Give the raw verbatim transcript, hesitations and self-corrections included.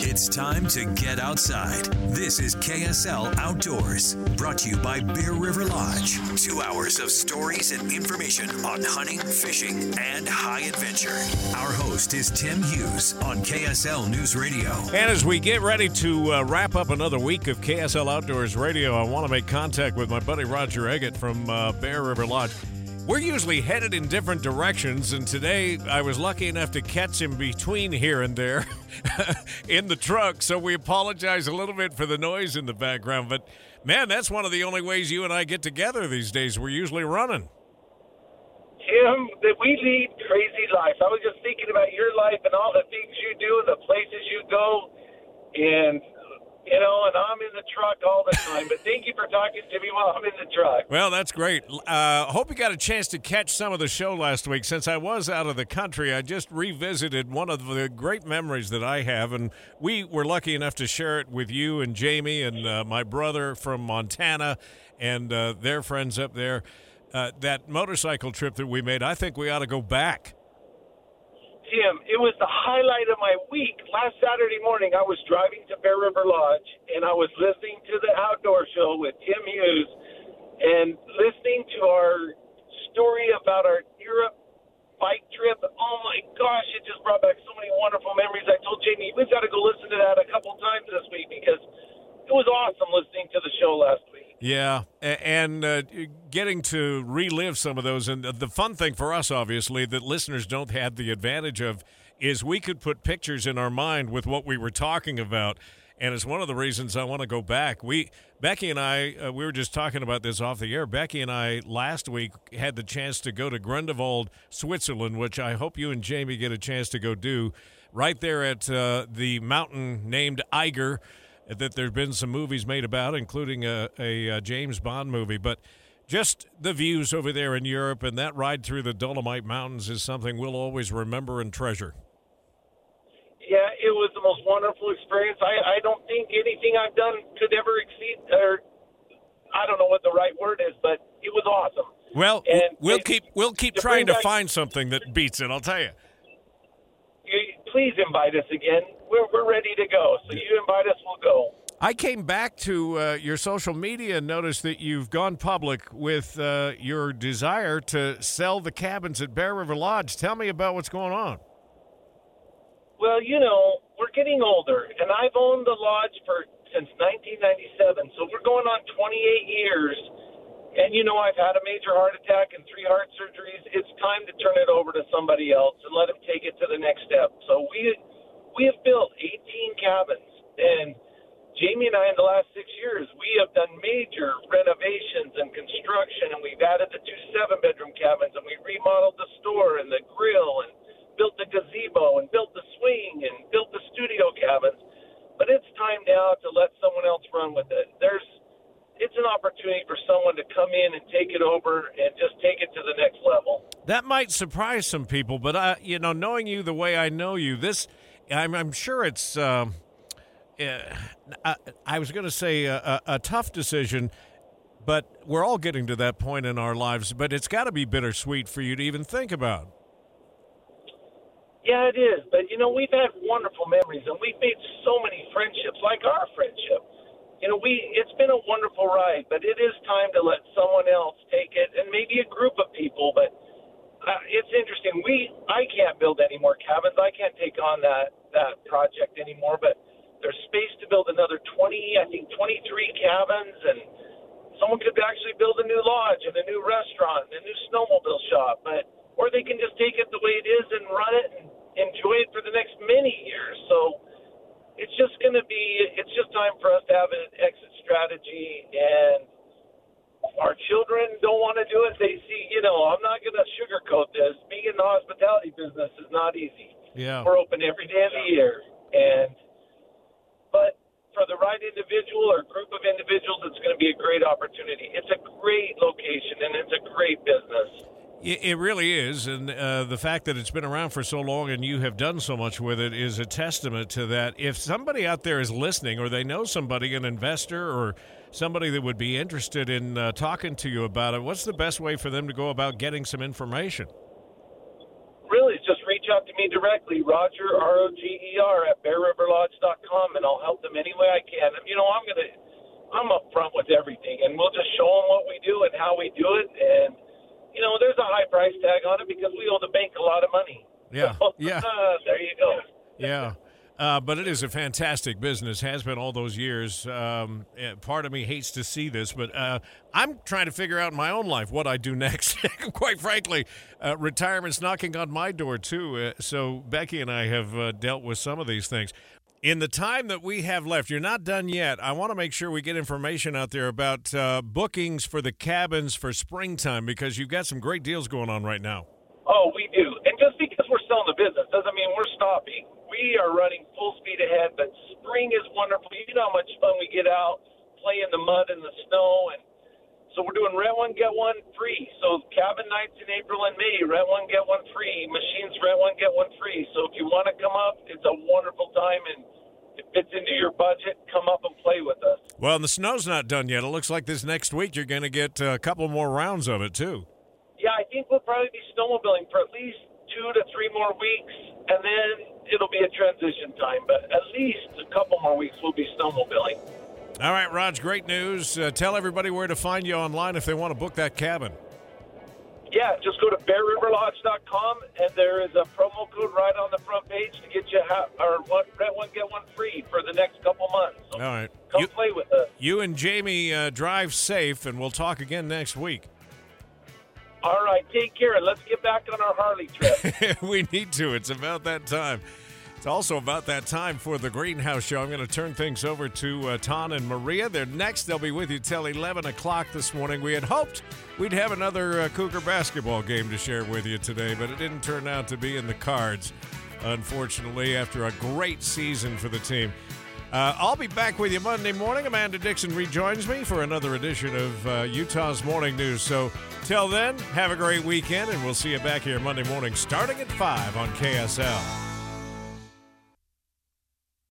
It's time to get outside. This is K S L Outdoors, brought to you by Bear River Lodge. Two hours of stories and information on hunting, fishing, and high adventure. Our host is Tim Hughes on K S L News Radio. And as we get ready to uh, wrap up another week of K S L Outdoors Radio, I want to make contact with my buddy Roger Eggett from uh, Bear River Lodge. We're usually headed in different directions, and today I was lucky enough to catch him between here and there in the truck, so we apologize a little bit for the noise in the background. But, man, that's one of the only ways you and I get together these days. We're usually running. Tim, that we lead crazy lives. I was just thinking about your life and all the things you do and the places you go, and you know, and I'm in the truck all the time. But thank you for talking to me while I'm in the truck. Well, that's great. I uh, hope you got a chance to catch some of the show last week. Since I was out of the country, I just revisited one of the great memories that I have, and we were lucky enough to share it with you and Jamie and uh, my brother from Montana and uh, their friends up there. Uh, that motorcycle trip that we made, I think we ought to go back. Tim, it was the highlight of my week. Last Saturday morning, I was driving to Bear River Lodge, and I was listening to the outdoor show with Tim Hughes and listening to our story about our Europe bike trip. Oh, my gosh, it just brought back so many wonderful memories. I told Jamie, we've got to go listen to that a couple times this week because it was awesome listening to the show last week. Yeah, and uh, getting to relive some of those. And the fun thing for us, obviously, that listeners don't have the advantage of is we could put pictures in our mind with what we were talking about. And it's one of the reasons I want to go back. We, Becky and I, uh, we were just talking about this off the air. Becky and I last week had the chance to go to Grindelwald, Switzerland, which I hope you and Jamie get a chance to go do, right there at uh, the mountain named Eiger, that there's been some movies made about, including a, a, a James Bond movie. But just the views over there in Europe and that ride through the Dolomite Mountains is something we'll always remember and treasure. Yeah, it was the most wonderful experience. I, I don't think anything I've done could ever exceed, or I don't know what the right word is, but it was awesome. Well, and we'll it, keep we'll keep to trying to back, find something that beats it, I'll tell you. you. Please invite us again. We're we're ready to go. So you invite us, we'll go. I came back to uh, your social media and noticed that you've gone public with uh, your desire to sell the cabins at Bear River Lodge. Tell me about what's going on. Well, you know, we're getting older, and I've owned the lodge for since nineteen ninety-seven, so we're going on twenty-eight years. And, you know, I've had a major heart attack and three heart surgeries. It's time to turn it over to somebody else and let them take it to the next step. So we we have built eighteen cabins, and Jamie and I, in the last six years, we have done major renovations and construction, and we've added the two seven-bedroom cabins, and we remodeled the store and the grill and built the gazebo and built the swing and built the studio cabins. But it's time now to let someone else run with it. There's It's an opportunity for someone to come in and take it over and just take it to the next level. That might surprise some people, but I, you know, knowing you the way I know you, this, I'm, I'm sure it's, um, uh, I, I was going to say a, a, a tough decision, but we're all getting to that point in our lives. But it's got to be bittersweet for you to even think about. Yeah, it is. But, you know, we've had wonderful memories, and we've made so many friendships, like our friendship. You know, we it's been a wonderful ride, but it is time to let someone else take it, and maybe a group of people. But uh, it's interesting. We I can't build any more cabins. I can't take on that, that project anymore, but there's space to build another twenty, I think twenty-three cabins, and someone could actually build a new lodge and a new restaurant and a new snowmobile shop. But or they can just take it the way it is and run it and enjoy it for the next many years. So it's just going to be, it's just time for us to have an exit strategy, and our children don't want to do it. They see, you know, I'm not going to sugarcoat this. Being in the hospitality business is not easy. Yeah. We're open every day of the year. And, but for the right individual or group of individuals, it's going to be a great opportunity. It's a great location, and it's a great business. It really is, and uh, the fact that it's been around for so long and you have done so much with it is a testament to that. If somebody out there is listening, or they know somebody, an investor or somebody that would be interested in uh, talking to you about it, what's the best way for them to go about getting some information? Really, it's just reach out to me directly, Roger, R O G E R, at bear river lodge dot com, and I'll help them any way I can. And, you know, I'm going to, I'm up front with everything, and we'll just show them what we do and how we do it. And, you know, there's a high price tag on it because we owe the bank a lot of money. Yeah, so, yeah. Uh, there you go. Yeah. Uh, but it is a fantastic business, has been all those years. Um, part of me hates to see this, but uh, I'm trying to figure out in my own life what I do next. Quite frankly, uh, retirement's knocking on my door, too. Uh, so Becky and I have uh, dealt with some of these things. In the time that we have left, you're not done yet. I want to make sure we get information out there about uh, bookings for the cabins for springtime, because you've got some great deals going on right now. Oh, we do. And just because we're still in the business doesn't mean we're stopping. We are running full speed ahead, but spring is wonderful. You know how much fun we get out, play in the mud and the snow. And so we're doing rent one, get one free. So cabin nights in April and May, rent one, get one free. Machines, rent one, get one free. So if you want to come up, it's a wonderful time, and it fits into your budget. Come up and play with us. Well, and the snow's not done yet. It looks like this next week you're going to get a couple more rounds of it, too. Yeah, I think we'll probably be snowmobiling for at least two to three more weeks, and then it'll be a transition time. But at least a couple more weeks we'll be snowmobiling. All right, Raj, great news. Uh, tell everybody where to find you online if they want to book that cabin. Yeah, just go to bear river lodge dot com, and there is a promo code right on the front page to get you ha- or one, rent one, get one free for the next couple months. So all right. Come you, play with us. You and Jamie uh, drive safe, and we'll talk again next week. All right, take care, and let's get back on our Harley trip. We need to. It's about that time. It's also about that time for the Greenhouse Show. I'm going to turn things over to uh, Ton and Maria. They're next. They'll be with you till eleven o'clock this morning. We had hoped we'd have another uh, Cougar basketball game to share with you today, but it didn't turn out to be in the cards, unfortunately, after a great season for the team. Uh, I'll be back with you Monday morning. Amanda Dixon rejoins me for another edition of uh, Utah's Morning News. So till then, have a great weekend, and we'll see you back here Monday morning starting at five on K S L.